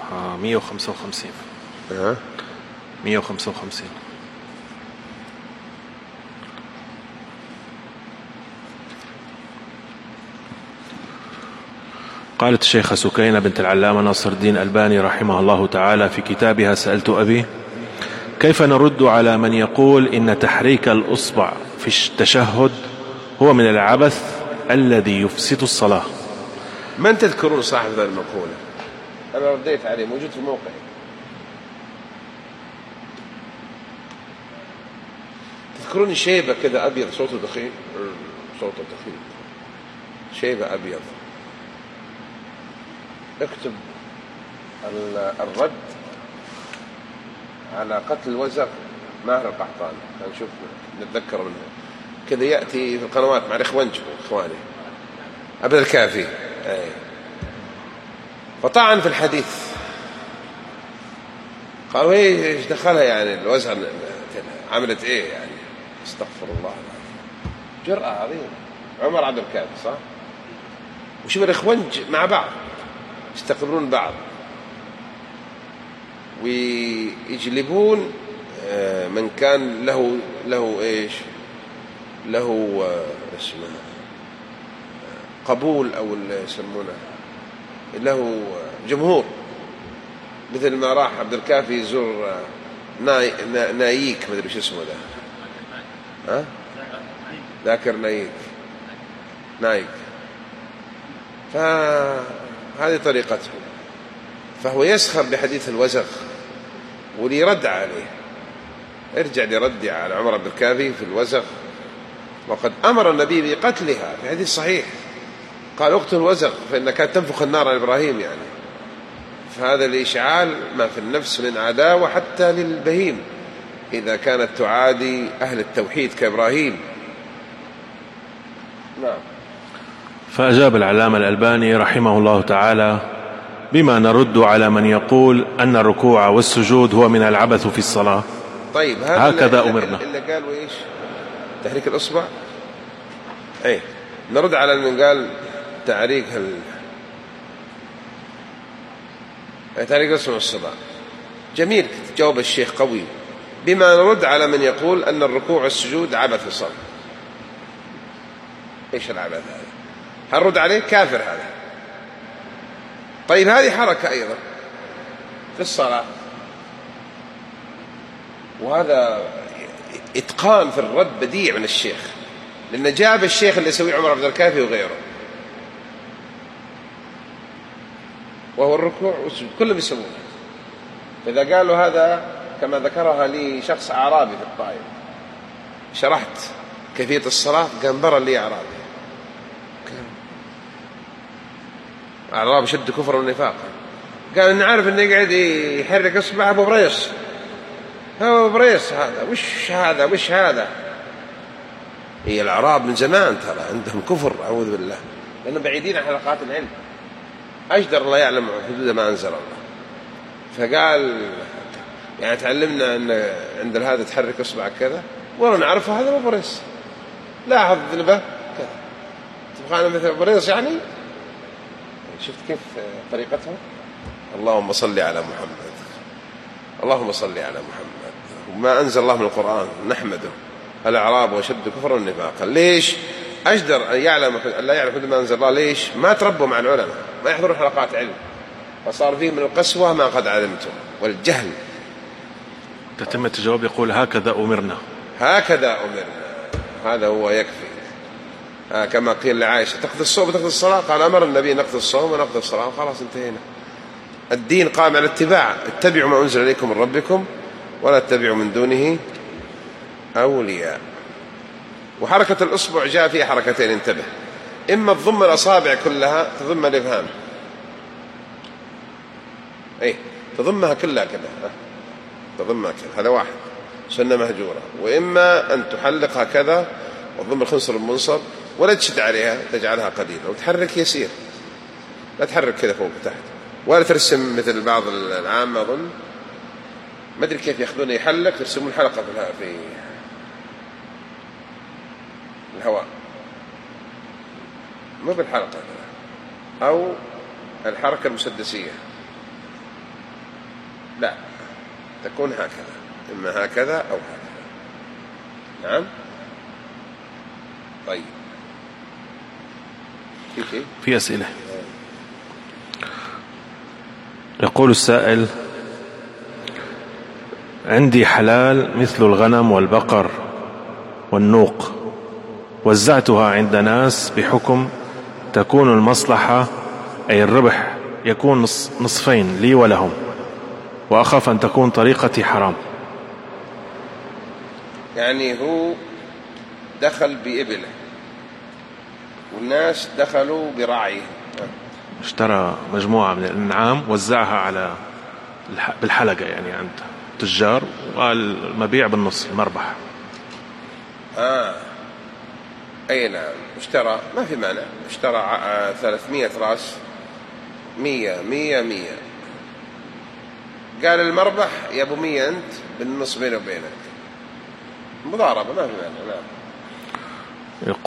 155. 155. قالت الشيخة سكينة بنت العلامة ناصر الدين الألباني رحمه الله تعالى في كتابها سألت أبي: كيف نرد على من يقول إن تحريك الأصبع في التشهد هو من العبث الذي يفسد الصلاة؟ من تذكرون صاحب هذه المقولة؟ أنا رديت عليه، موجود في موقعي. تذكرون شيبة كذا أبيض صوته دخين، شيبة أبيض، اكتب الرد على قتل الوزغ ماهر القحطاني، نشوف نتذكر منه كذا، يأتي في القنوات مع الإخوان إخواني أبدا الكافي. فطعن في الحديث، قالوا ايش دخلها يعني الوزغ عملت ايه يعني؟ استغفر الله العظيم، جرأة عظيمة. عمر عبد الكافي صح؟ وشوف الإخوانج مع بعض يستقبلون بعض ويجلبون من كان له ايش، له اسمه قبول او يسمونه له جمهور، مثل ما راح عبد الكافي يزور نايك، ما ادري ايش اسمه ده، ذاكر نايك. فهذه طريقته، فهو يسخر بحديث الوزغ وليرد عليه. ارجع لردي على عمر عبد الكافي في الوزغ، وقد أمر النبي بقتلها في حديث صحيح، قال اقتل الوزغ فإنها كانت تنفخ النار على إبراهيم يعني. فهذا الإشعال ما في النفس من عداوة حتى للبهيم إذا كانت تعادي أهل التوحيد كإبراهيم. نعم. فأجاب العلامة الألباني رحمه الله تعالى: بما نرد على من يقول أن الركوع والسجود هو من العبث في الصلاة. طيب هكذا أمرنا. اللي قالوا إيش تحريك الأصبع، نرد على من قال تحريك الأصبع والصباع. جميل، جواب الشيخ قوي. بما نرد على من يقول أن الركوع والسجود عبث في الصلاة. إيش العبث هذا؟ هنرد عليه كافر هذا. طيب هذه حركة أيضا في الصلاة، وهذا إتقان في الرد بديع من الشيخ، لأن جاب الشيخ اللي يسويه عمر عبد الكافي وغيره، وهو الركوع والسجود كلهم يسوونه. إذا قالوا هذا كما ذكرها لي شخص أعرابي في الطائف، شرحت كيفية الصلاة، قام برا لي أعراب شد كفر ونفاق، قال إن عارف إنه يقعد يحرك إصبعه أبو بريس، هو بريس هذا وش هذا. هي الأعراب من زمان ترى عندهم كفر، أعوذ بالله، لأنهم بعيدين عن حلقات العلم، أجدر الله يعلم حدود ما أنزل الله. فقال يعني تعلمنا أن عند هذا تحرك إصبعك كذا، ولا نعرفه هذا أبو بريس، لاحظ ذنبه كذا، تبغانا مثل أبو بريس يعني. شفت كيف طريقته؟ اللهم صل على محمد، اللهم صل على محمد. وما أنزل الله من القرآن نحمده. الأعراب وشد كفر والنفاق، ليش؟ أجدر أن يعلم لا يعرف ما أنزل الله. ليش؟ ما تربوا مع العلماء، ما يحضرون حلقات علم، فصار فيه من القسوة ما قد علمتم والجهل. تتمة الجواب يقول: هكذا أمرنا. هذا هو يكفي. كما قيل لعائشة: تقضي الصوم وتقضي الصلاة؟ قال: أمر النبي نقضي الصوم ونقضي الصلاة، وخلاص انتهينا. الدين قام على الاتباع، اتبعوا ما أنزل إليكم من ربكم ولا تتبعوا من دونه أولياء. وحركة الأصبع جاء فيها حركتين، انتبه: إما تضم الأصابع كلها، تضم الإبهام، تضمها كلها كذا، تضمها كذا، هذا واحد سنة مهجورة. وإما أن تحلقها كذا وتضم الخنصر المنصب ولا تشد عليها، تجعلها قليلة وتحرك يسير، لا تحرك كذا فوق تحت، ولا ترسم مثل بعض العامة أظن، ما أدري كيف يأخذون يحلق، يرسمون حلقة في الهواء، مو بالحلقة، أو الحركة المسدسية، لا، تكون هكذا، إما هكذا أو هكذا. نعم. طيب، في أسئلة. يقول السائل: عندي حلال مثل الغنم والبقر والنوق، وزعتها عند ناس بحكم تكون المصلحة أي الربح يكون نصفين لي ولهم، وأخاف أن تكون طريقتي حرام. يعني هو دخل بإبله والناس دخلوا براعيه، اشترى مجموعة من الأنعام وزعها على بالحلقة يعني عند تجار، والمبيع بالنص المربح. أي نعم، اشترى، ما في مانع، اشترى 300 رأس، 100 قال المربح يا أبو 100 أنت بالنص بيني وبينك، مضاربة، ما في مانع. نعم.